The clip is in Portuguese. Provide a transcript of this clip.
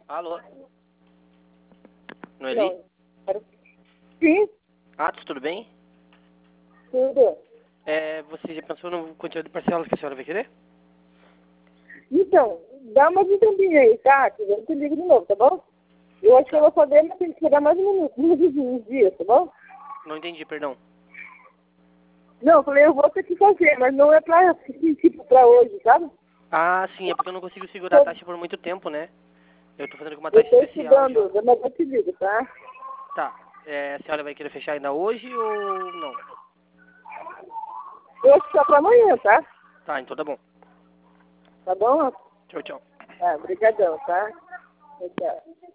Alô? Noeli? Não. Sim, Ah, tudo bem? tudo. Você já pensou no quantidade de parcelas que a senhora vai querer? Então, dá uma de tempinho aí, tá? Que eu te ligo de novo, tá bom? Eu acho que eu vou fazer, mas tem que esperar mais uns dias, tá bom? Não entendi, perdão. Não, eu falei, eu vou ter que fazer, mas não é pra, tipo, pra hoje, sabe? Ah, sim, é porque eu não consigo segurar a taxa por muito tempo, né? Eu tô fazendo com uma Eu taxa tô especial já. estudando, mas eu te ligo, tá? Tá. A senhora vai querer fechar ainda hoje ou não? Eu acho que só pra amanhã, tá? Tá, então tá bom. Tá bom? Tchau, tchau. Tá, brigadão, tá? Tchau.